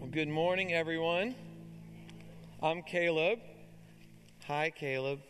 Well, good morning, everyone. I'm Caleb. Hi, Caleb.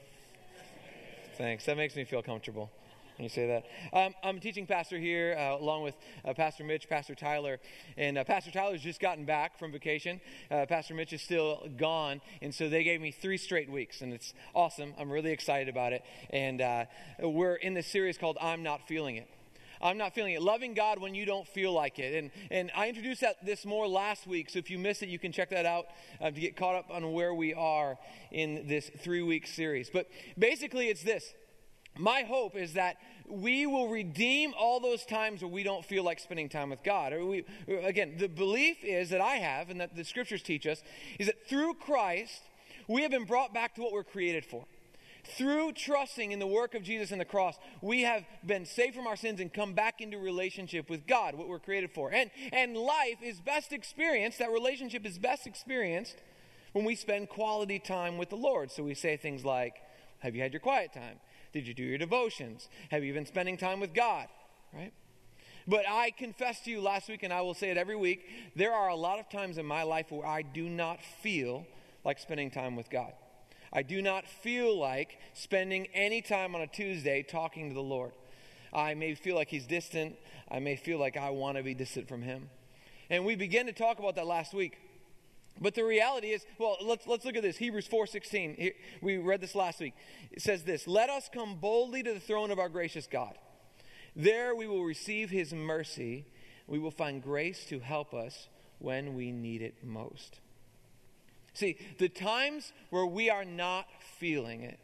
Thanks. That makes me feel comfortable when you say that. I'm a teaching pastor here, along with Pastor Mitch, Pastor Tyler. And Pastor Tyler's just gotten back from vacation. Pastor Mitch is still gone. And so they gave me 3 straight weeks. And it's awesome. I'm really excited about it. And we're in this series called I'm Not Feeling It. I'm not feeling it. Loving God when you don't feel like it. And I introduced this more last week, so if you missed it, you can check that out to get caught up on where we are in this 3-week series. But basically it's this. My hope is that we will redeem all those times where we don't feel like spending time with God. Again, the belief is that I have, and that the scriptures teach us, is that through Christ, we have been brought back to what we're created for. Through trusting in the work of Jesus and the cross, we have been saved from our sins and come back into relationship with God, what we're created for. And life is best experienced, that relationship is best experienced when we spend quality time with the Lord. So we say things like, have you had your quiet time? Did you do your devotions? Have you been spending time with God? Right? But I confessed to you last week, and I will say it every week, there are a lot of times in my life where I do not feel like spending time with God. I do not feel like spending any time on a Tuesday talking to the Lord. I may feel like He's distant. I may feel like I want to be distant from Him. And we began to talk about that last week. But the reality is, well, let's look at this. Hebrews 4:16. We read this last week. It says this, "Let us come boldly to the throne of our gracious God. There we will receive His mercy. We will find grace to help us when we need it most." See, the times where we are not feeling it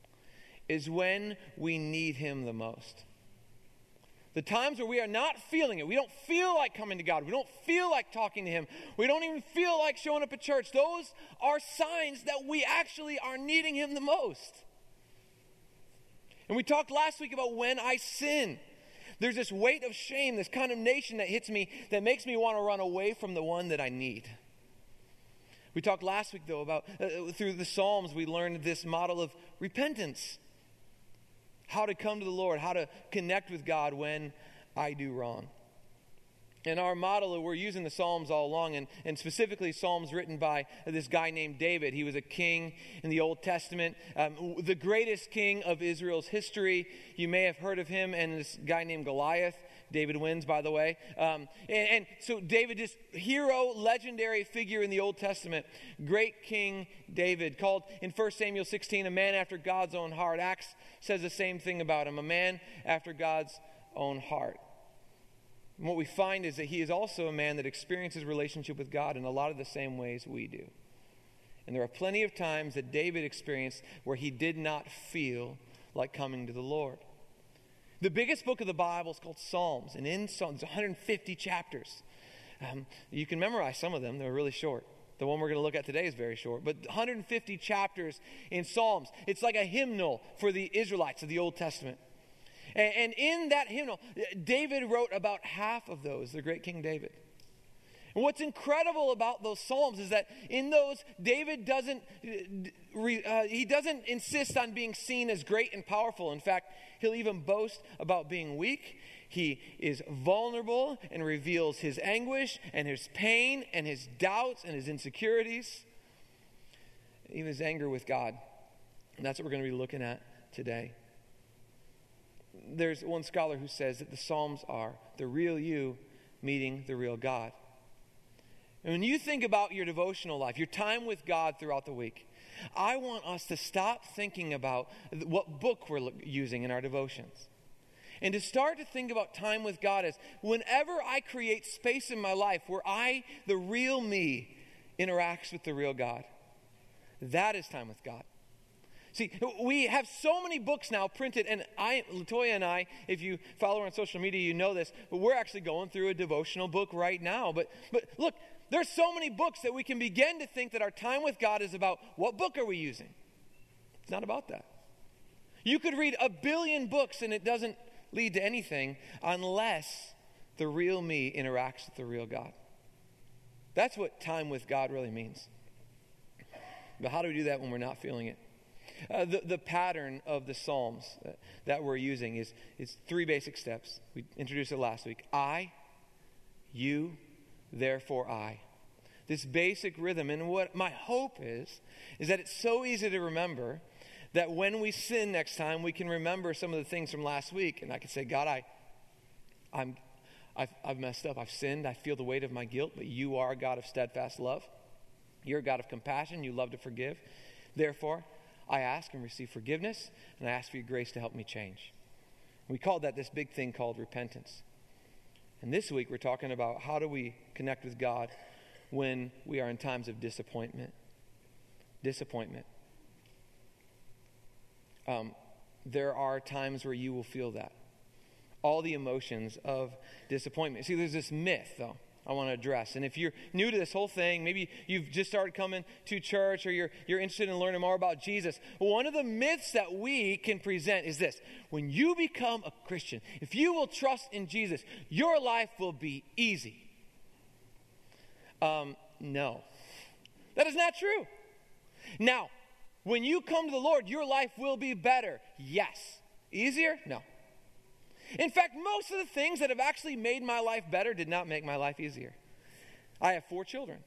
is when we need Him the most. The times where we are not feeling it, we don't feel like coming to God, we don't feel like talking to Him, we don't even feel like showing up at church, those are signs that we actually are needing Him the most. And we talked last week about when I sin. There's this weight of shame, this condemnation that hits me that makes me want to run away from the one that I need. We talked last week, though, about through the Psalms, we learned this model of repentance. How to come to the Lord, how to connect with God when I do wrong. And our model, we're using the Psalms all along, and specifically Psalms written by this guy named David. He was a king in the Old Testament, the greatest king of Israel's history. You may have heard of him and this guy named Goliath. David wins, by the way. And so David, this hero, legendary figure in the Old Testament, great King David, called in 1 Samuel 16 a man after God's own heart. Acts says the same thing about him, a man after God's own heart. And what we find is that he is also a man that experiences relationship with God in a lot of the same ways we do. And there are plenty of times that David experienced where he did not feel like coming to the Lord. The biggest book of the Bible is called Psalms, and in Psalms, 150 chapters. You can memorize some of them. They're really short. The one we're going to look at today is very short, but 150 chapters in Psalms. It's like a hymnal for the Israelites of the Old Testament. And in that hymnal, David wrote about half of those, the great King David. And what's incredible about those Psalms is that in those, David doesn't insist on being seen as great and powerful. In fact, he'll even boast about being weak. He is vulnerable and reveals his anguish and his pain and his doubts and his insecurities, even his anger with God. And that's what we're going to be looking at today. There's one scholar who says that the Psalms are the real you meeting the real God. And when you think about your devotional life, your time with God throughout the week, I want us to stop thinking about what book we're using in our devotions. And to start to think about time with God as whenever I create space in my life where the real me, interacts with the real God. That is time with God. See, we have so many books now printed, and Latoya and I, if you follow her on social media, you know this, but we're actually going through a devotional book right now. But look, there's so many books that we can begin to think that our time with God is about what book are we using? It's not about that. You could read 1 billion books and it doesn't lead to anything unless the real me interacts with the real God. That's what time with God really means. But how do we do that when we're not feeling it? The pattern of the Psalms that we're using is 3 basic steps. We introduced it last week. I, you, therefore I. this basic rhythm. And what my hope is that it's so easy to remember that when we sin next time, we can remember some of the things from last week. And I can say, God, I've messed up. I've sinned. I feel the weight of my guilt. But you are a God of steadfast love. You're a God of compassion. You love to forgive. Therefore, I ask and receive forgiveness. And I ask for your grace to help me change. We called that this big thing called repentance. And this week, we're talking about how do we connect with God when we are in times of disappointment. Disappointment. There are times where you will feel that. All the emotions of disappointment. See, there's this myth, though, I want to address. And if you're new to this whole thing, maybe you've just started coming to church or you're interested in learning more about Jesus, one of the myths that we can present is this. When you become a Christian, if you will trust in Jesus, your life will be easy. No. That is not true. Now, when you come to the Lord, your life will be better. Yes. Easier? No. In fact, most of the things that have actually made my life better did not make my life easier. I have 4 children.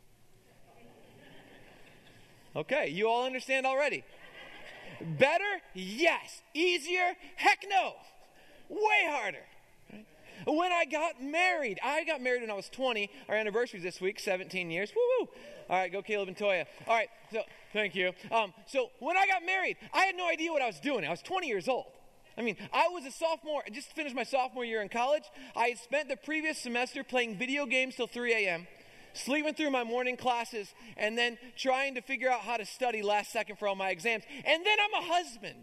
Okay, you all understand already. Better? Yes. Easier? Heck no. Way harder. Right? When I got married when I was 20. Our anniversary is this week, 17 years. Woo-woo. All right, go Caleb and Toya. All right, so thank you. So when I got married, I had no idea what I was doing. I was 20 years old. I mean, I was a sophomore. I just finished my sophomore year in college. I had spent the previous semester playing video games till 3 a.m., sleeping through my morning classes, and then trying to figure out how to study last second for all my exams. And then I'm a husband.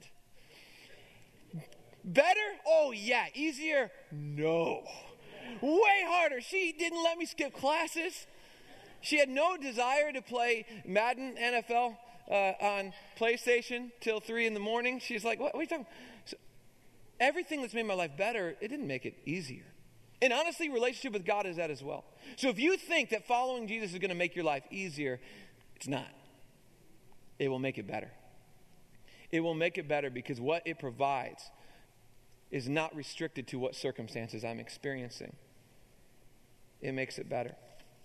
Better? Oh, yeah. Easier? No. Way harder. She didn't let me skip classes. She had no desire to play Madden NFL on PlayStation till 3 in the morning. She's like, what are you talking about? So, everything that's made my life better, it didn't make it easier. And honestly, relationship with God is that as well. So if you think that following Jesus is going to make your life easier, it's not. It will make it better. It will make it better because what it provides is not restricted to what circumstances I'm experiencing. It makes it better.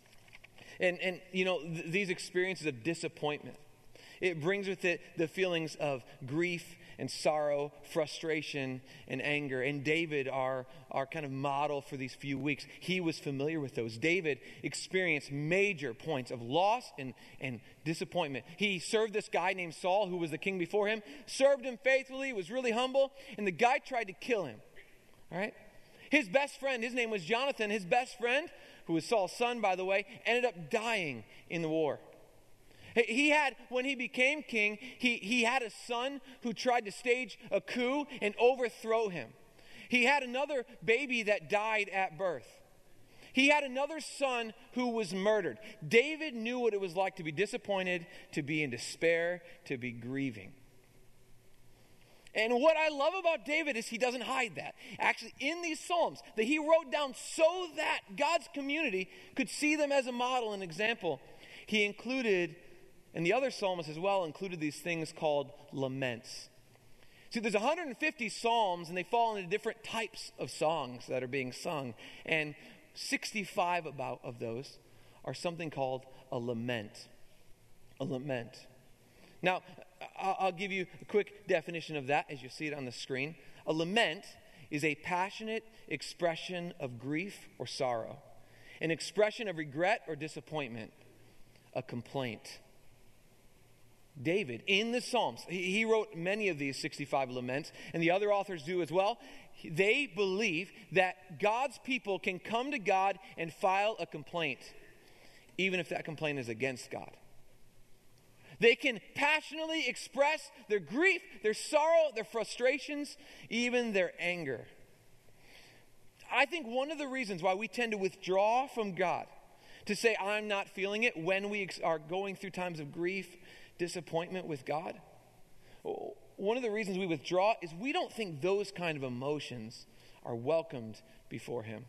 And you know, these experiences of disappointment, it brings with it the feelings of grief and sorrow, frustration and anger. And David, our kind of model for these few weeks, he was familiar with those. David experienced major points of loss and disappointment. He served this guy named Saul, who was the king before him, served him faithfully, was really humble, and the guy tried to kill him. All right? His best friend, his name was Jonathan, his best friend, who was Saul's son, by the way, ended up dying in the war. He had, when he became king, he had a son who tried to stage a coup and overthrow him. He had another baby that died at birth. He had another son who was murdered. David knew what it was like to be disappointed, to be in despair, to be grieving. And what I love about David is he doesn't hide that. Actually, in these Psalms that he wrote down so that God's community could see them as a model and example, he included, and the other psalmists as well, included these things called laments. See, there's 150 psalms, and they fall into different types of songs that are being sung. And 65 of those are something called a lament. A lament. Now, I'll give you a quick definition of that as you see it on the screen. A lament is a passionate expression of grief or sorrow, an expression of regret or disappointment, a complaint. David, in the Psalms, he wrote many of these 65 laments, and the other authors do as well. They believe that God's people can come to God and file a complaint, even if that complaint is against God. They can passionately express their grief, their sorrow, their frustrations, even their anger. I think one of the reasons why we tend to withdraw from God, to say, I'm not feeling it, when we are going through times of grief, disappointment with God, one of the reasons we withdraw is we don't think those kind of emotions are welcomed before Him.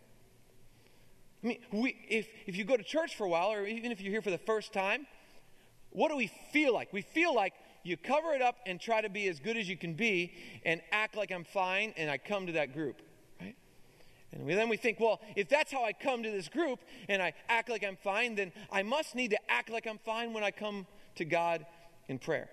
I mean, if you go to church for a while, or even if you're here for the first time, what do we feel like? We feel like you cover it up and try to be as good as you can be and act like I'm fine, and I come to that group, right? And then we think, well, if that's how I come to this group and I act like I'm fine, then I must need to act like I'm fine when I come to God in prayer.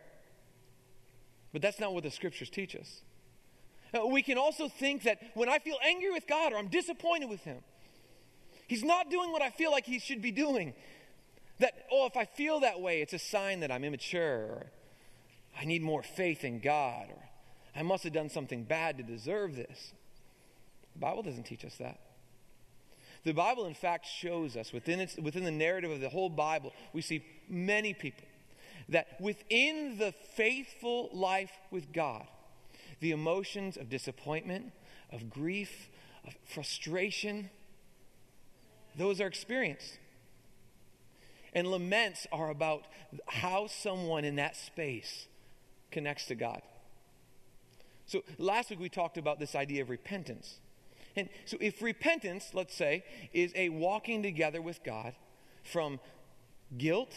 But that's not what the scriptures teach us. We can also think that when I feel angry with God or I'm disappointed with him, he's not doing what I feel like he should be doing. That, if I feel that way, it's a sign that I'm immature, or I need more faith in God, or I must have done something bad to deserve this. The Bible doesn't teach us that. The Bible, in fact, shows us within the narrative of the whole Bible, we see many people that within the faithful life with God, the emotions of disappointment, of grief, of frustration, those are experienced. And laments are about how someone in that space connects to God. So last week we talked about this idea of repentance. And so if repentance, let's say, is a walking together with God from guilt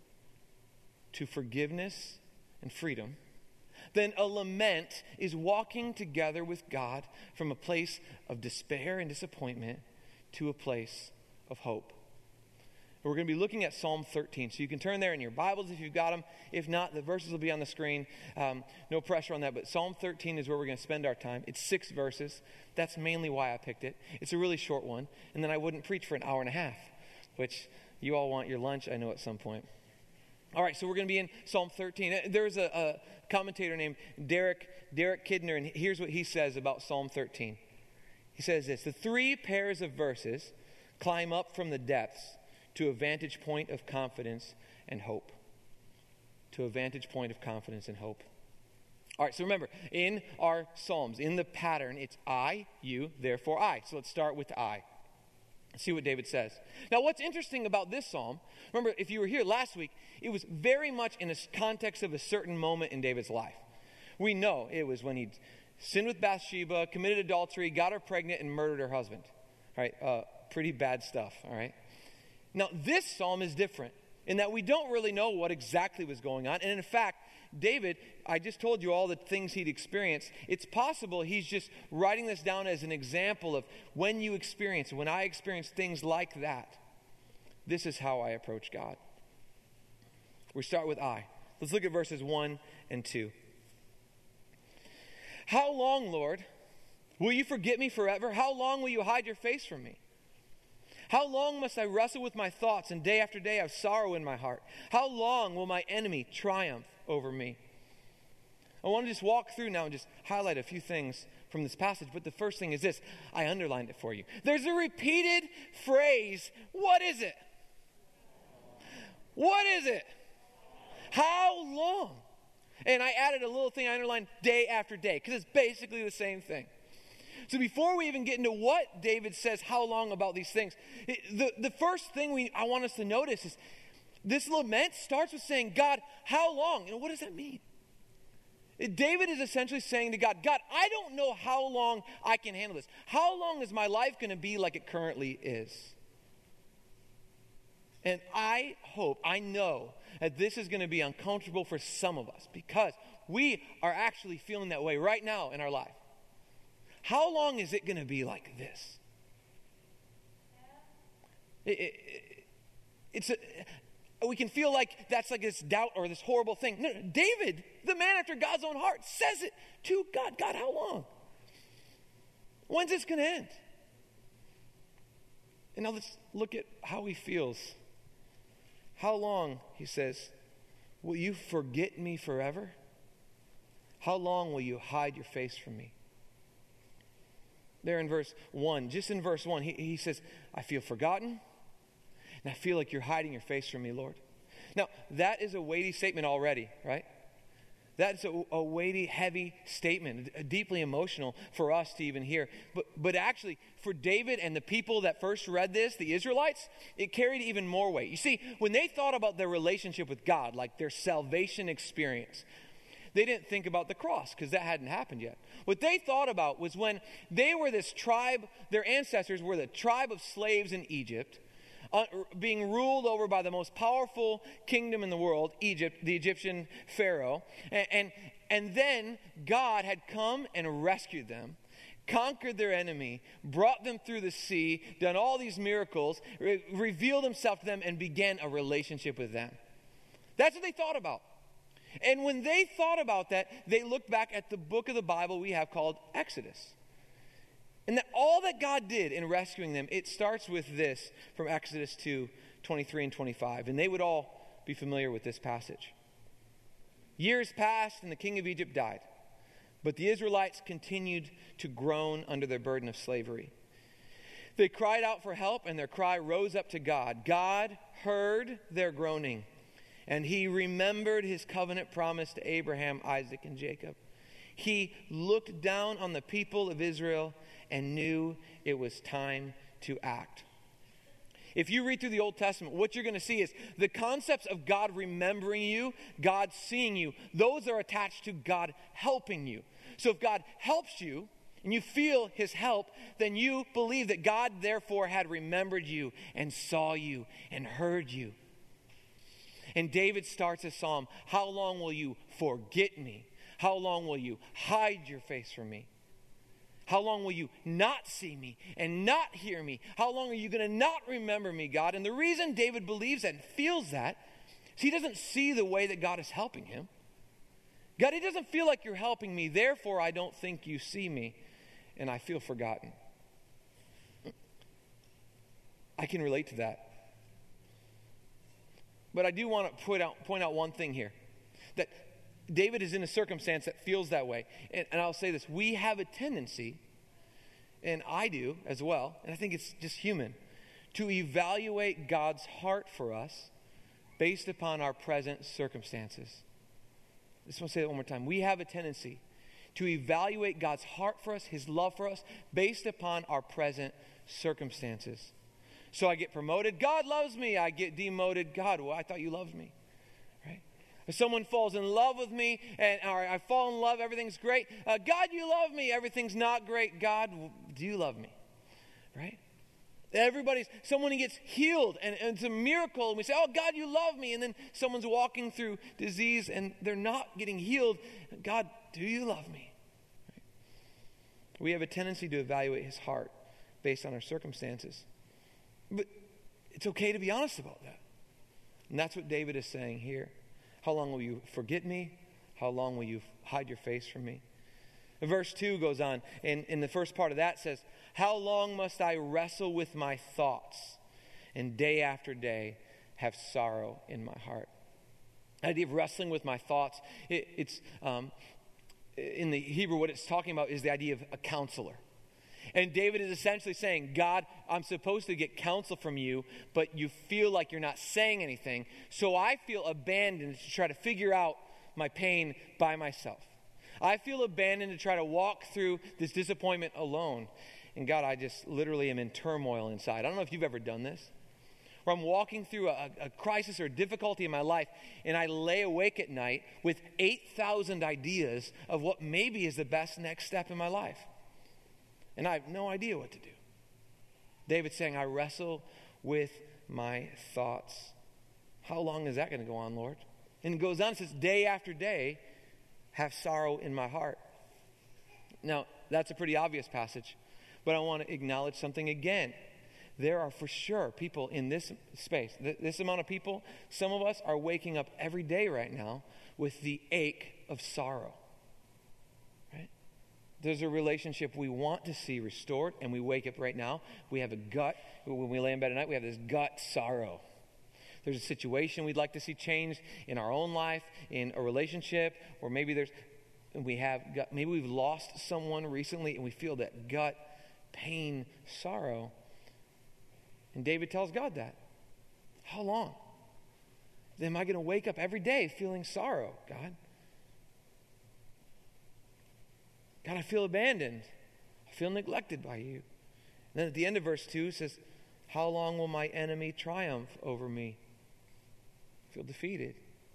to forgiveness and freedom, then a lament is walking together with God from a place of despair and disappointment to a place of hope. We're going to be looking at Psalm 13. So you can turn there in your Bibles if you've got them. If not, the verses will be on the screen. No pressure on that. But Psalm 13 is where we're going to spend our time. It's 6 verses. That's mainly why I picked it. It's a really short one. And then I wouldn't preach for an hour and a half, which you all want your lunch, I know, at some point. All right, so we're going to be in Psalm 13. There's a commentator named Derek Kidner, and here's what he says about Psalm 13. He says this: the 3 pairs of verses climb up from the depths to a vantage point of confidence and hope. To a vantage point of confidence and hope. All right, so remember, in our Psalms, in the pattern, it's I, you, therefore I. So let's start with I. See what David says. Now, what's interesting about this psalm, remember, if you were here last week, it was very much in a context of a certain moment in David's life. We know it was when he sinned with Bathsheba, committed adultery, got her pregnant, and murdered her husband. All right, pretty bad stuff, all right? Now, this psalm is different in that we don't really know what exactly was going on. And in fact, David, I just told you all the things he'd experienced. It's possible he's just writing this down as an example of when I experience things like that, this is how I approach God. We start with I. Let's look at verses 1 and 2. How long, Lord, will you forget me forever? How long will you hide your face from me? How long must I wrestle with my thoughts and day after day have sorrow in my heart? How long will my enemy triumph over me? I want to just walk through now and just highlight a few things from this passage. But the first thing is this. I underlined it for you. There's a repeated phrase. What is it? What is it? How long? And I added a little thing I underlined, day after day, because it's basically the same thing. So before we even get into what David says, how long about these things, the first thing I want us to notice is this lament starts with saying, God, how long? And what does that mean? David is essentially saying to God, God, I don't know how long I can handle this. How long is my life going to be like it currently is? And I know that this is going to be uncomfortable for some of us because we are actually feeling that way right now in our life. How long is it going to be like this? We can feel like that's like this doubt or this horrible thing. No, David, the man after God's own heart, says it to God. God, how long? When's this going to end? And now let's look at how he feels. How long, he says, will you forget me forever? How long will you hide your face from me? There in verse 1, just in verse 1, he says, I feel forgotten, and I feel like you're hiding your face from me, Lord. Now, that is a weighty statement already, right? That's a weighty, heavy statement, deeply emotional for us to even hear. But actually, for David and the people that first read this, the Israelites, it carried even more weight. You see, when they thought about their relationship with God, like their salvation experience, they didn't think about the cross because that hadn't happened yet. What they thought about was when they were this tribe, their ancestors were the tribe of slaves in Egypt, being ruled over by the most powerful kingdom in the world, Egypt, the Egyptian Pharaoh. And then God had come and rescued them conquered their enemy, brought them through the sea, done all these miracles, revealed himself to them, and began a relationship with them. That's what they thought about. And when they thought about that, they looked back at the book of the Bible we have called Exodus. And that all that God did in rescuing them, it starts with this from Exodus 2:23 and 25. And they would all be familiar with this passage. Years passed and the king of Egypt died. But the Israelites continued to groan under their burden of slavery. They cried out for help, and their cry rose up to God. God heard their groaning, and he remembered his covenant promise to Abraham, Isaac, and Jacob. He looked down on the people of Israel and knew it was time to act. If you read through the Old Testament, what you're going to see is the concepts of God remembering you, God seeing you, those are attached to God helping you. So if God helps you and you feel his help, then you believe that God therefore had remembered you and saw you and heard you. And David starts a psalm, how long will you forget me? How long will you hide your face from me? How long will you not see me and not hear me? How long are you going to not remember me, God? And the reason David believes that and feels that is he doesn't see the way that God is helping him. God, it doesn't feel like you're helping me. Therefore, I don't think you see me and I feel forgotten. I can relate to that. But I do want to point out one thing here. That David is in a circumstance that feels that way. And I'll say this. We have a tendency, and I do as well, and I think it's just human, to evaluate God's heart for us based upon our present circumstances. I just want to say that one more time. We have a tendency to evaluate God's heart for us, his love for us, based upon our present circumstances. So I get promoted, God loves me. I get demoted, God, well, I thought you loved me. If someone falls in love with me, or I fall in love, everything's great. God, you love me. Everything's not great. God, do you love me? Right? Someone gets healed, and it's a miracle. And we say, oh, God, you love me. And then someone's walking through disease, and they're not getting healed. God, do you love me? Right? We have a tendency to evaluate his heart based on our circumstances. But it's okay to be honest about that. And that's what David is saying here. How long will you forget me? How long will you hide your face from me? And verse 2 goes on, and in the first part of that says, how long must I wrestle with my thoughts and day after day have sorrow in my heart? The idea of wrestling with my thoughts, it's in the Hebrew, what it's talking about is the idea of a counselor. And David is essentially saying, God, I'm supposed to get counsel from you, but you feel like you're not saying anything. So I feel abandoned to try to figure out my pain by myself. I feel abandoned to try to walk through this disappointment alone. And God, I just literally am in turmoil inside. I don't know if you've ever done this. Where I'm walking through a crisis or a difficulty in my life, and I lay awake at night with 8,000 ideas of what maybe is the best next step in my life. And I have no idea what to do. David's saying, I wrestle with my thoughts. How long is that going to go on, Lord? And it goes on, it says, day after day, have sorrow in my heart. Now, that's a pretty obvious passage, but I want to acknowledge something again. There are for sure people in this space, this amount of people, some of us are waking up every day right now with the ache of sorrow. There's a relationship we want to see restored, and we wake up right now. We have a gut. When we lay in bed at night, we have this gut sorrow. There's a situation we'd like to see changed in our own life, in a relationship, or maybe maybe we've lost someone recently, and we feel that gut pain, sorrow. And David tells God that. How long? Am I going to wake up every day feeling sorrow, God? God, I feel abandoned. I feel neglected by you. And then at the end of verse 2 it says, how long will my enemy triumph over me? I feel defeated.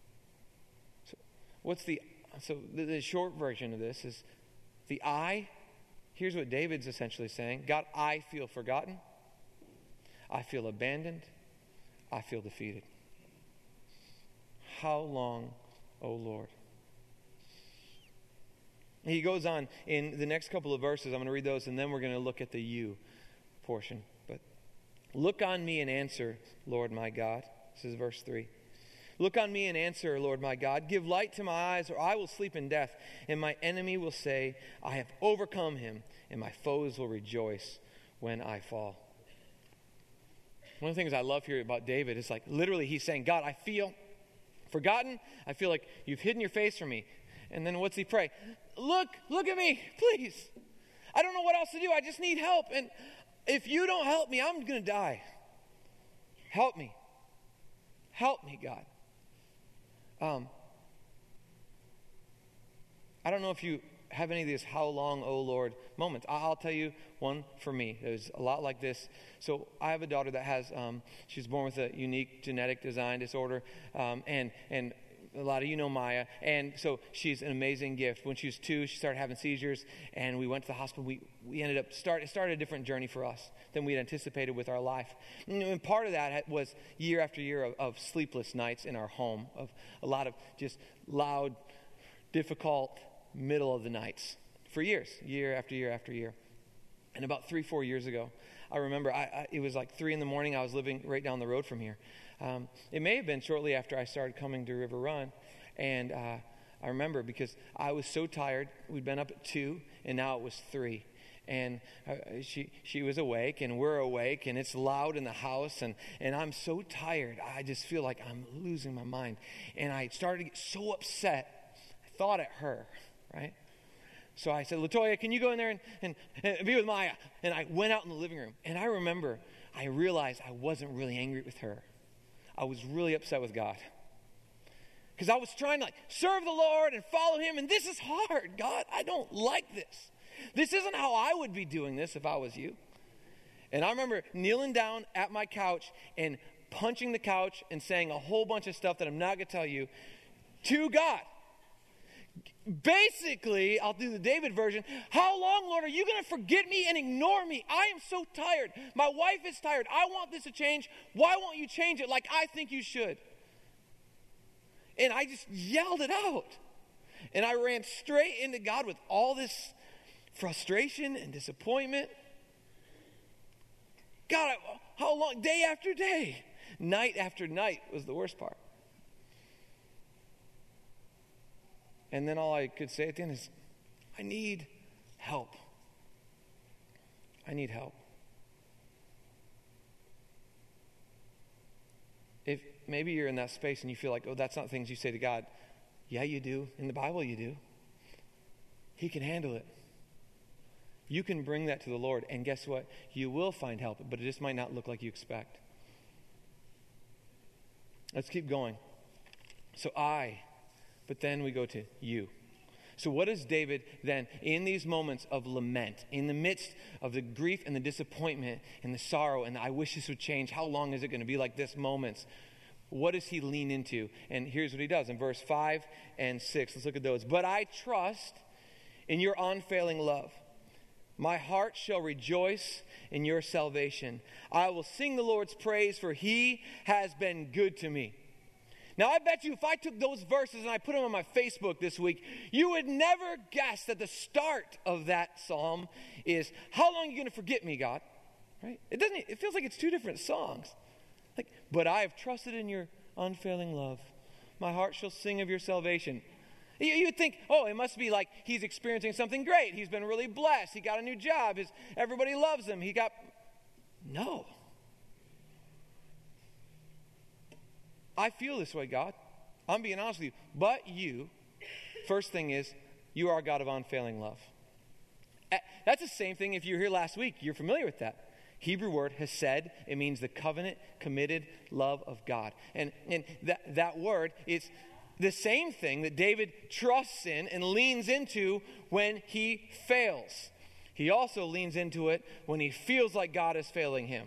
So the short version of this is the I. Here's what David's essentially saying. God, I feel forgotten. I feel abandoned. I feel defeated. How long, O Lord? He goes on in the next couple of verses. I'm going to read those, and then we're going to look at the you portion. But look on me and answer, Lord my God. This is verse 3. Look on me and answer, Lord my God. Give light to my eyes, or I will sleep in death. And my enemy will say, I have overcome him, and my foes will rejoice when I fall. One of the things I love here about David is like literally he's saying, God, I feel forgotten. I feel like you've hidden your face from me. And then what's he pray? Look at me, please. I don't know what else to do. I just need help. And if you don't help me, I'm going to die. Help me. Help me, God. I don't know if you have any of these how long, oh Lord moments. I'll tell you one for me. It was a lot like this. So I have a daughter that has, she's born with a unique genetic design disorder, and a lot of you know Maya, and so she's an amazing gift. When she was 2, she started having seizures, and we went to the hospital. We ended up it started a different journey for us than we'd anticipated with our life. And part of that was year after year of sleepless nights in our home, of a lot of just loud, difficult, middle of the nights for years, year after year after year. And about 3-4 years ago, I remember it was like 3 a.m. I was living right down the road from here. It may have been shortly after I started coming to River Run, and I remember because I was so tired. We'd been up at 2, and now it was 3. And she was awake, and we're awake, and it's loud in the house, and I'm so tired. I just feel like I'm losing my mind. And I started to get so upset. I thought at her, right? So I said, Latoya, can you go in there and be with Maya? And I went out in the living room, and I remember I realized I wasn't really angry with her. I was really upset with God. Because I was trying to serve the Lord and follow him, and this is hard. God, I don't like this. This isn't how I would be doing this if I was you. And I remember kneeling down at my couch and punching the couch and saying a whole bunch of stuff that I'm not going to tell you to God. Basically, I'll do the David version. How long, Lord, are you going to forget me and ignore me? I am so tired. My wife is tired. I want this to change. Why won't you change it like I think you should? And I just yelled it out. And I ran straight into God with all this frustration and disappointment. God, how long? Day after day. Night after night was the worst part. And then all I could say at the end is, I need help. I need help. If maybe you're in that space and you feel like, oh, that's not things you say to God. Yeah, you do. In the Bible, you do. He can handle it. You can bring that to the Lord, and guess what? You will find help, but it just might not look like you expect. Let's keep going. So but then we go to you. So what does David then, in these moments of lament, in the midst of the grief and the disappointment and the sorrow and the, I wish this would change, how long is it going to be like this moments? What does he lean into? And here's what he does in verse 5 and 6. Let's look at those. But I trust in your unfailing love. My heart shall rejoice in your salvation. I will sing the Lord's praise, for he has been good to me. Now, I bet you if I took those verses and I put them on my Facebook this week, you would never guess that the start of that psalm is, how long are you going to forget me, God? Right? It feels like it's 2 different songs. But I have trusted in your unfailing love. My heart shall sing of your salvation. You'd think, oh, it must be like he's experiencing something great. He's been really blessed. He got a new job. Everybody loves him. No. I feel this way, God. I'm being honest with you. But you, first thing is, you are a God of unfailing love. That's the same thing if you were here last week. You're familiar with that. Hebrew word, hesed, it means the covenant, committed love of God. And that word is the same thing that David trusts in and leans into when he fails. He also leans into it when he feels like God is failing him.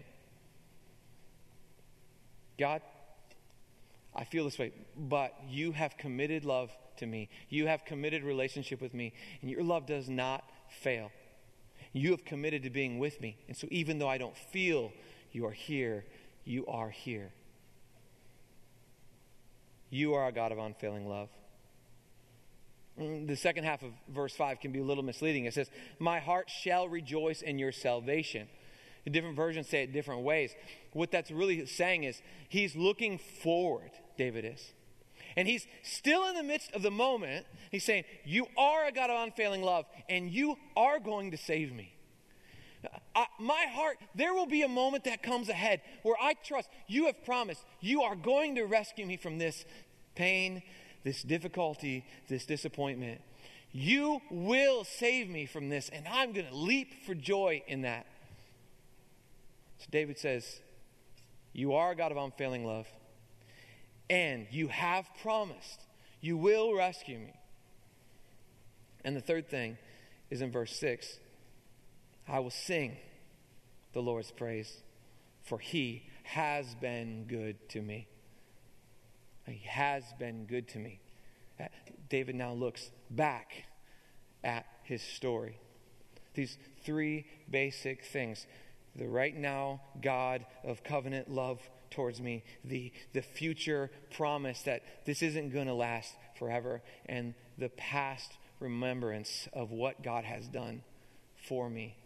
God, I feel this way, but you have committed love to me. You have committed relationship with me, and your love does not fail. You have committed to being with me. And so even though I don't feel you are here, you are here. You are a God of unfailing love. The second half of verse 5 can be a little misleading. It says, my heart shall rejoice in your salvation. The different versions say it different ways. What that's really saying is he's looking forward, David is. And he's still in the midst of the moment. He's saying, you are a God of unfailing love, and you are going to save me. My heart, there will be a moment that comes ahead where I trust you have promised you are going to rescue me from this pain, this difficulty, this disappointment. You will save me from this, and I'm going to leap for joy in that. So David says, you are a God of unfailing love, and you have promised you will rescue me. And the third thing is in verse 6. I will sing the Lord's praise, for he has been good to me. He has been good to me. David now looks back at his story. These three basic things. The right now God of covenant love towards me. The future promise that this isn't going to last forever. And the past remembrance of what God has done for me.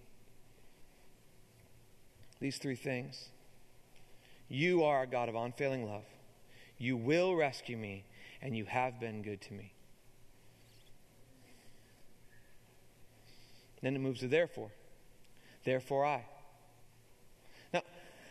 These three things. You are a God of unfailing love. You will rescue me, and you have been good to me. Then it moves to therefore. Therefore I. Now,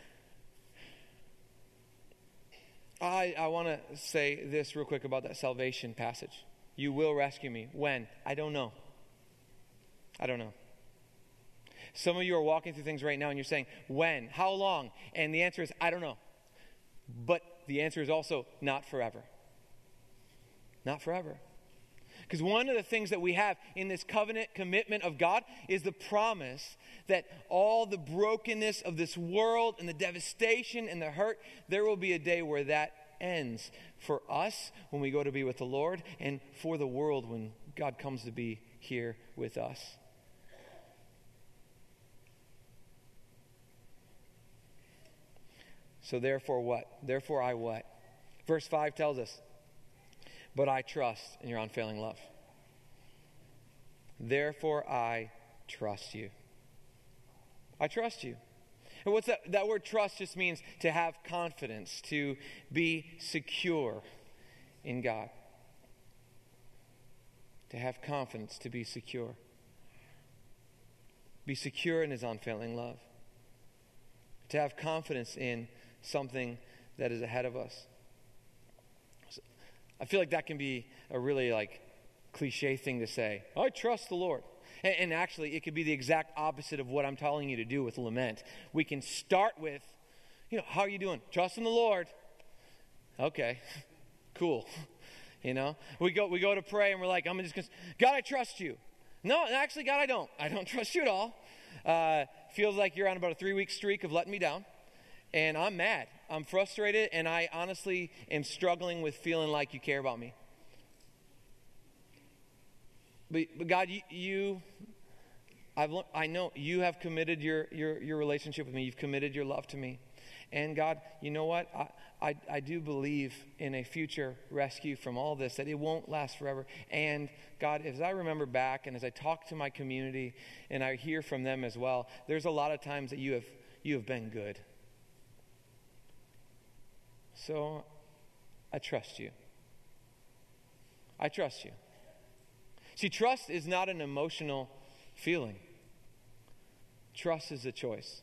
I want to say this real quick about that salvation passage. You will rescue me. When? I don't know. I don't know. Some of you are walking through things right now and you're saying, when? How long? And the answer is, I don't know. But the answer is also, not forever. Not forever. Because one of the things that we have in this covenant commitment of God is the promise that all the brokenness of this world and the devastation and the hurt, there will be a day where that ends. For us, when we go to be with the Lord, and for the world when God comes to be here with us. So therefore what? Therefore I what? Verse 5 tells us, but I trust in your unfailing love. Therefore I trust you. I trust you. And what's that? That word trust just means to have confidence, to be secure in God. To have confidence, to be secure. Be secure in his unfailing love. To have confidence in something that is ahead of us. So I feel like that can be a really cliche thing to say. I trust the Lord. And actually, it could be the exact opposite of what I'm telling you to do with lament. We can start with, how are you doing? Trust in the Lord. Okay, cool. We go to pray and we're like, I'm just going to, God, I trust you. No, actually, God, I don't. I don't trust you at all. Feels like you're on about a 3-week streak of letting me down. And I'm mad. I'm frustrated. And I honestly am struggling with feeling like you care about me. But God, I know you have committed your relationship with me. You've committed your love to me. And God, you know what? I do believe in a future rescue from all this, that it won't last forever. And God, as I remember back and as I talk to my community and I hear from them as well, there's a lot of times that you have been good. So I trust you. I trust you. See, trust is not an emotional feeling. Trust is a choice.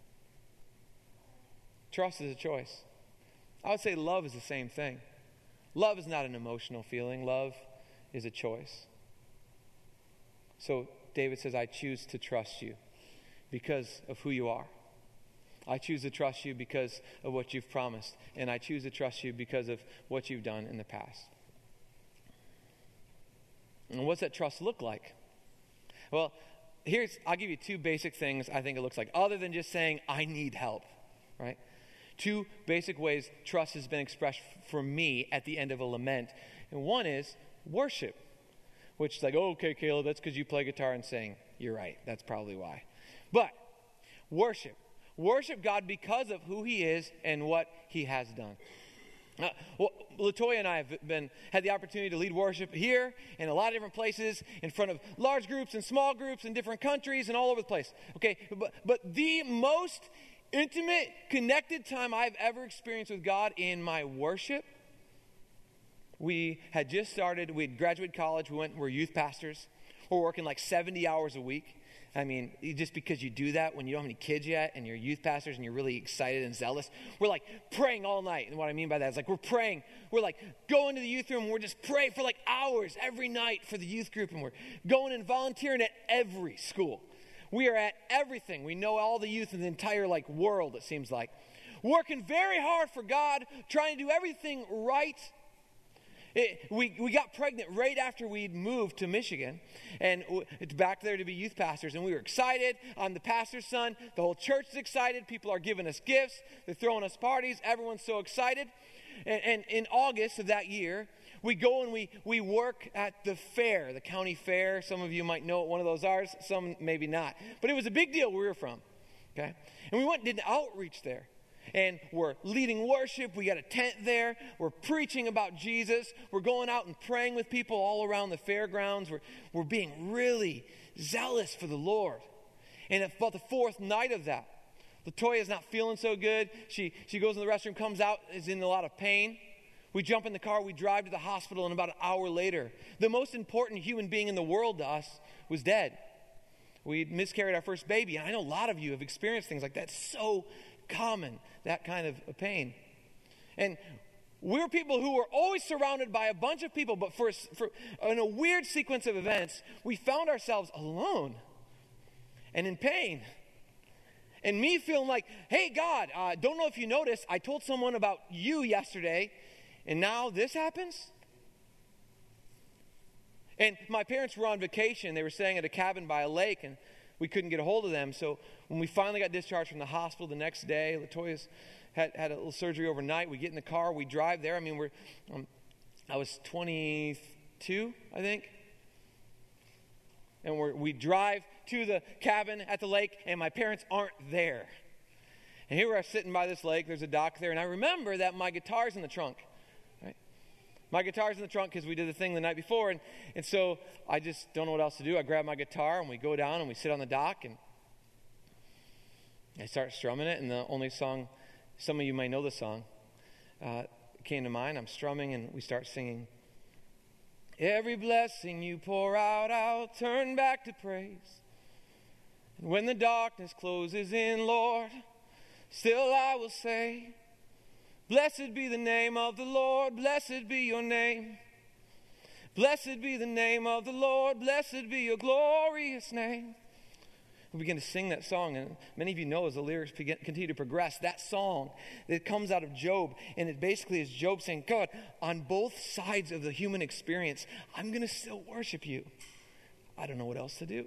Trust is a choice. I would say love is the same thing. Love is not an emotional feeling. Love is a choice. So David says, I choose to trust you because of who you are. I choose to trust you because of what you've promised. And I choose to trust you because of what you've done in the past. And what's that trust look like? Well, I'll give you 2 basic things I think it looks like, other than just saying, I need help, right? 2 basic ways trust has been expressed for me at the end of a lament. And one is worship, which is like, oh, okay, Caleb, that's because you play guitar and sing. You're right. That's probably why. But worship. Worship God because of who he is and what he has done. Latoya and I have had the opportunity to lead worship here in a lot of different places, in front of large groups and small groups in different countries and all over the place. Okay, but the most intimate, connected time I've ever experienced with God in my worship, we had just started, we had graduated college, we're youth pastors. We're working like 70 hours a week. I mean, just because you do that when you don't have any kids yet and you're youth pastors and you're really excited and zealous, we're like praying all night. And what I mean by that is like we're praying. We're like going to the youth room and we're just praying for like hours every night for the youth group. And we're going and volunteering at every school. We are at everything. We know all the youth in the entire like world, it seems like. Working very hard for God, trying to do everything right. We got pregnant right after we'd moved to Michigan, and it's back there to be youth pastors, and we were excited. I'm the pastor's son. The whole church is excited. People are giving us gifts. They're throwing us parties. Everyone's so excited. And in August of that year, we go and we work at the fair, the county fair. Some of you might know what one of those are. Some maybe not. But it was a big deal where we were from, okay? And we went and did an outreach there. And we're leading worship. We got a tent there. We're preaching about Jesus. We're going out and praying with people all around the fairgrounds. We're being really zealous for the Lord. And about the fourth night of that, Latoya's not feeling so good. She goes in the restroom, comes out, is in a lot of pain. We jump in the car. We drive to the hospital. And about an hour later, the most important human being in the world to us was dead. We miscarried our first baby. And I know a lot of you have experienced things like that. It's so common, that kind of a pain. And we're people who were always surrounded by a bunch of people, but in a weird sequence of events, we found ourselves alone and in pain. And me feeling like, hey, God, don't know if you noticed, I told someone about you yesterday, and now this happens? And my parents were on vacation. They were staying at a cabin by a lake, and we couldn't get a hold of them. So when we finally got discharged from the hospital the next day, Latoya's had a little surgery overnight. We get in the car, we drive there. I mean, I was 22, I think. And we drive to the cabin at the lake, and my parents aren't there. And here we are sitting by this lake. There's a dock there, and I remember that my guitar's in the trunk. Right? My guitar's in the trunk because we did the thing the night before, and so I just don't know what else to do. I grab my guitar, and we go down, and we sit on the dock, and I start strumming it, and the only song, some of you may know the song, came to mind. I'm strumming, and we start singing. Every blessing you pour out, I'll turn back to praise. And when the darkness closes in, Lord, still I will say, blessed be the name of the Lord, blessed be your name. Blessed be the name of the Lord, blessed be your glorious name. We begin to sing that song, and many of you know as the lyrics continue to progress, that song that comes out of Job, and it basically is Job saying, God, on both sides of the human experience, I'm going to still worship you. I don't know what else to do.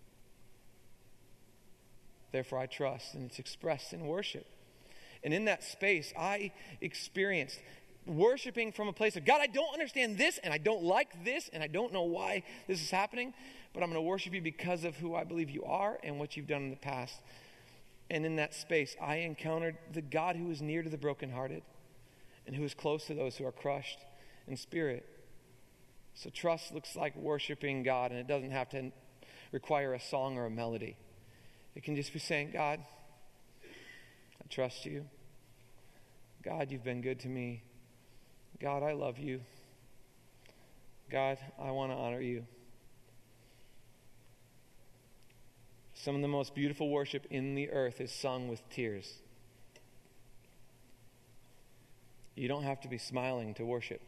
Therefore I trust, and it's expressed in worship. And in that space, I experienced worshiping from a place of, God, I don't understand this, and I don't like this, and I don't know why this is happening, but I'm going to worship you because of who I believe you are and what you've done in the past. And in that space, I encountered the God who is near to the brokenhearted and who is close to those who are crushed in spirit. So trust looks like worshiping God, and it doesn't have to require a song or a melody. It can just be saying, God, I trust you. God, you've been good to me. God, I love you. God, I want to honor you. Some of the most beautiful worship in the earth is sung with tears. You don't have to be smiling to worship.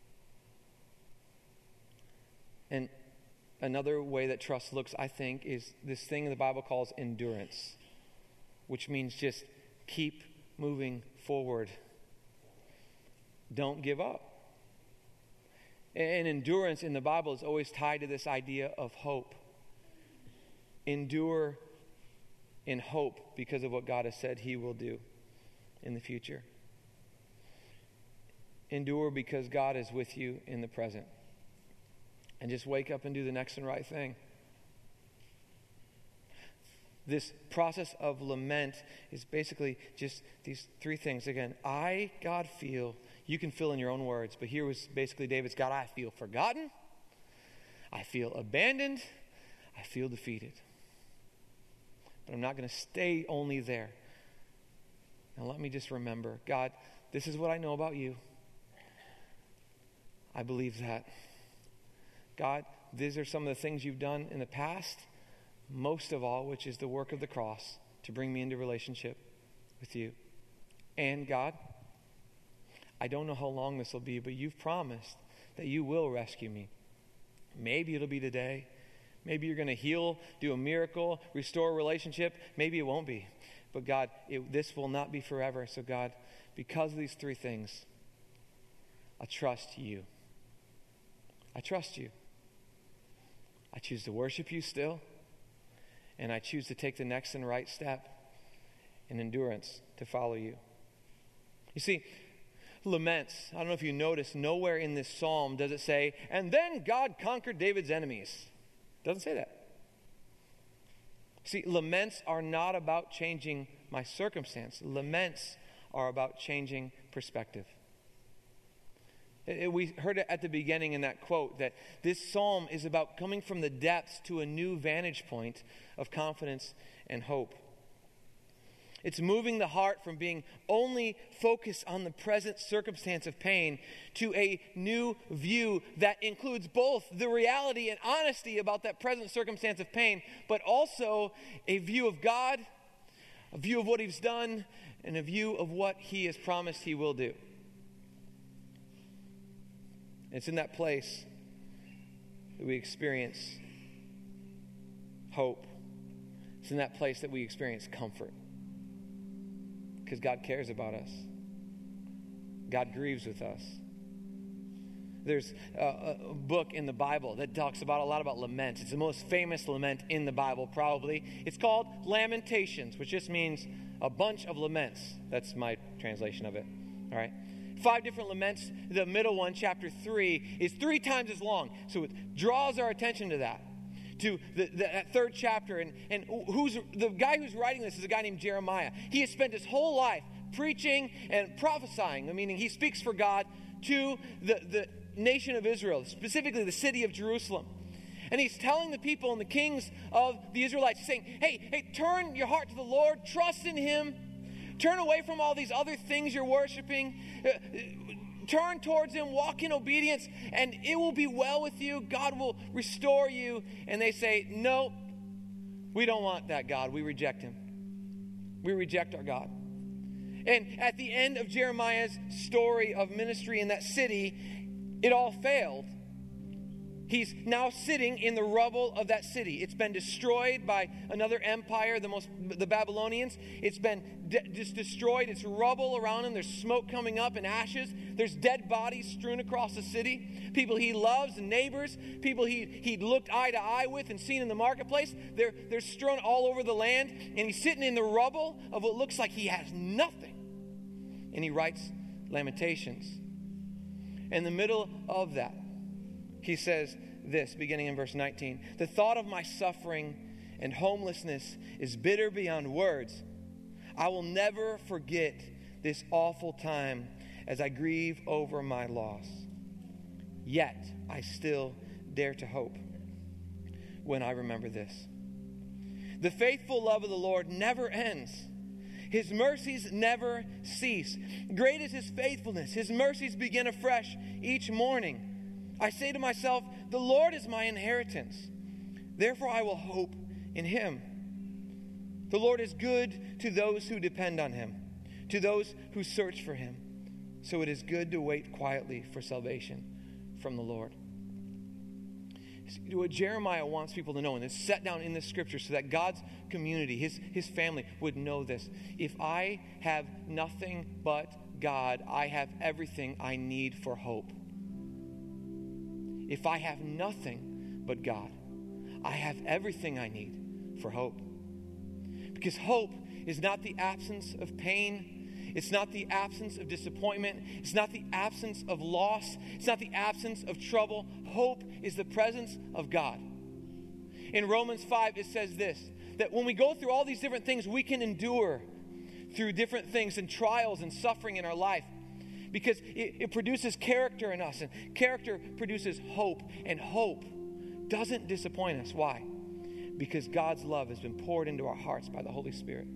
And another way that trust looks, I think, is this thing the Bible calls endurance, which means just keep moving forward. Don't give up. And endurance in the Bible is always tied to this idea of hope. Endure in hope because of what God has said he will do in the future. Endure because God is with you in the present. And just wake up and do the next and right thing. This process of lament is basically just these three things. Again, I, God, feel You can fill in your own words, but here was basically David's God, I feel forgotten, I feel abandoned, I feel defeated. But I'm not going to stay only there. Now let me just remember, God, this is what I know about you. I believe that. God, these are some of the things you've done in the past, most of all, which is the work of the cross to bring me into relationship with you. And God, I don't know how long this will be, but you've promised that you will rescue me. Maybe it'll be today. Maybe you're going to heal, do a miracle, restore a relationship. Maybe it won't be. But God, this will not be forever. So God, because of these three things, I trust you. I trust you. I choose to worship you still. And I choose to take the next and right step in endurance to follow you. You see, laments, I don't know if you notice, nowhere in this psalm does it say, and then God conquered David's enemies. It doesn't say that. See, laments are not about changing my circumstance. Laments are about changing perspective. We heard it at the beginning in that quote that this psalm is about coming from the depths to a new vantage point of confidence and hope. It's moving the heart from being only focused on the present circumstance of pain to a new view that includes both the reality and honesty about that present circumstance of pain, but also a view of God, a view of what He's done, and a view of what He has promised He will do. It's in that place that we experience hope. It's in that place that we experience comfort. Because God cares about us. God grieves with us. There's a book in the Bible that talks about a lot about lament. It's the most famous lament in the Bible, probably. It's called Lamentations, which just means a bunch of laments. That's my translation of it. All right? 5 different laments. The middle one, chapter 3, is 3 times as long. So it draws our attention to that. To that 3rd chapter. And who's the guy who's writing this is a guy named Jeremiah. He has spent his whole life preaching and prophesying, meaning he speaks for God, to the nation of Israel, specifically the city of Jerusalem. And he's telling the people and the kings of the Israelites, saying, hey, turn your heart to the Lord, trust in Him, turn away from all these other things you're worshiping, turn towards Him, walk in obedience, and it will be well with you. God will restore you. And they say, no, we don't want that God. We reject Him. We reject our God. And at the end of Jeremiah's story of ministry in that city, it all failed. He's now sitting in the rubble of that city. It's been destroyed by another empire, the Babylonians. It's been just destroyed. It's rubble around him. There's smoke coming up and ashes. There's dead bodies strewn across the city. People he loves and neighbors, people he'd looked eye to eye with and seen in the marketplace. They're strewn all over the land. And he's sitting in the rubble of what looks like he has nothing. And he writes Lamentations. In the middle of that, he says this, beginning in verse 19. The thought of my suffering and homelessness is bitter beyond words. I will never forget this awful time as I grieve over my loss. Yet I still dare to hope when I remember this. The faithful love of the Lord never ends. His mercies never cease. Great is His faithfulness. His mercies begin afresh each morning. I say to myself, the Lord is my inheritance. Therefore I will hope in Him. The Lord is good to those who depend on Him, to those who search for Him. So it is good to wait quietly for salvation from the Lord. What Jeremiah wants people to know, and it's set down in the scripture so that God's community, his family, would know this. If I have nothing but God, I have everything I need for hope. If I have nothing but God, I have everything I need for hope. Because hope is not the absence of pain. It's not the absence of disappointment. It's not the absence of loss. It's not the absence of trouble. Hope is the presence of God. In Romans 5, it says this, that when we go through all these different things, we can endure through different things and trials and suffering in our life. because it produces character in us, and character produces hope, and hope doesn't disappoint us. Why? Because God's love has been poured into our hearts by the Holy Spirit.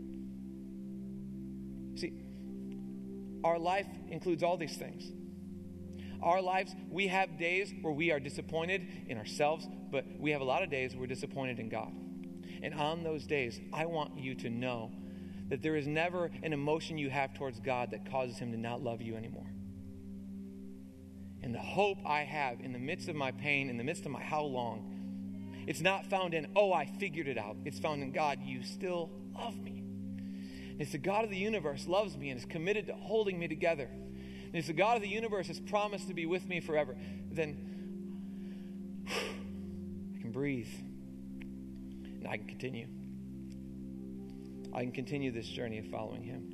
See, our life includes all these things. Our lives, we have days where we are disappointed in ourselves, but we have a lot of days where we're disappointed in God. And on those days, I want you to know that there is never an emotion you have towards God that causes him to not love you anymore. And the hope I have in the midst of my pain, in the midst of my how long, it's not found in, oh, I figured it out. It's found in, God, you still love me. And it's the God of the universe loves me and is committed to holding me together. And if the God of the universe has promised to be with me forever, then I can breathe and I can continue. I can continue this journey of following him.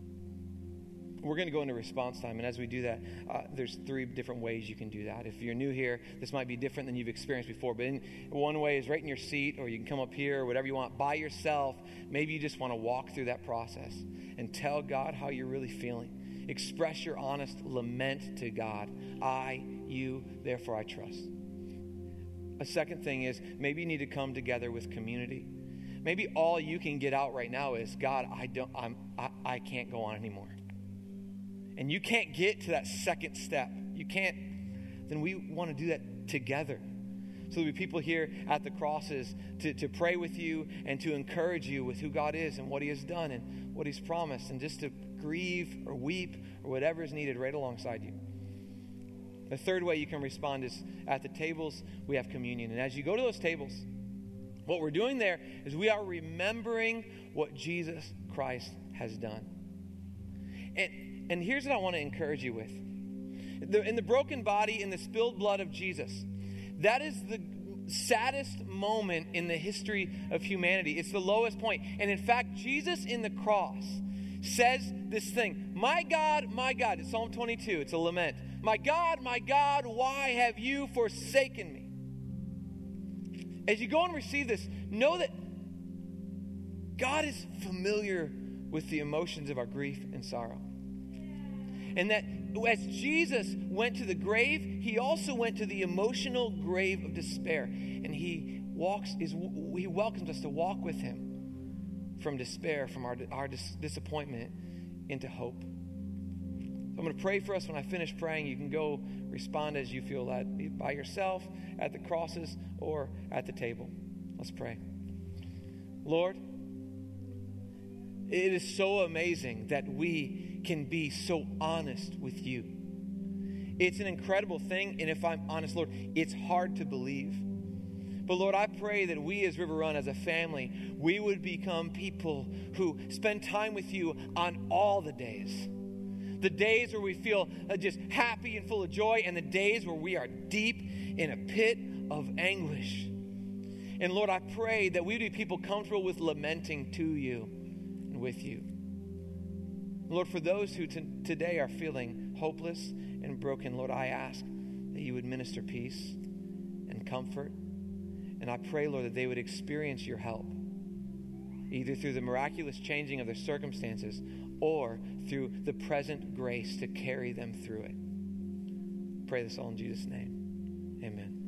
We're going to go into response time, and as we do that, there's 3 different ways you can do that. If you're new here, this might be different than you've experienced before, but one way is right in your seat, or you can come up here, or whatever you want, by yourself. Maybe you just want to walk through that process and tell God how you're really feeling. Express your honest lament to God. I, you, therefore I trust. A second thing is maybe you need to come together with community. Maybe all you can get out right now is, God, I can't go on anymore. And you can't get to that second step. You can't. Then we want to do that together. So there'll be people here at the crosses to pray with you and to encourage you with who God is and what he has done and what he's promised, and just to grieve or weep or whatever is needed right alongside you. The third way you can respond is at the tables, we have communion. And as you go to those tables, what we're doing there is we are remembering what Jesus Christ has done. And here's what I want to encourage you with. In the broken body, in the spilled blood of Jesus, that is the saddest moment in the history of humanity. It's the lowest point. And in fact, Jesus in the cross says this thing, my God, it's Psalm 22, it's a lament. My God, why have you forsaken me? As you go and receive this, know that God is familiar with the emotions of our grief and sorrow. And that as Jesus went to the grave, he also went to the emotional grave of despair. And he welcomes us to walk with him from despair, from our disappointment into hope. I'm going to pray for us. When I finish praying, you can go respond as you feel led, by yourself, at the crosses, or at the table. Let's pray. Lord, it is so amazing that we can be so honest with you. It's an incredible thing, and if I'm honest, Lord, it's hard to believe. But Lord, I pray that we as River Run, as a family, we would become people who spend time with you on all the days. The days where we feel just happy and full of joy, and the days where we are deep in a pit of anguish. And Lord, I pray that we would be people comfortable with lamenting to you and with you. Lord, for those who today are feeling hopeless and broken, Lord, I ask that you would minister peace and comfort. And I pray, Lord, that they would experience your help, either through the miraculous changing of their circumstances or through the present grace to carry them through it. Pray this all in Jesus' name. Amen.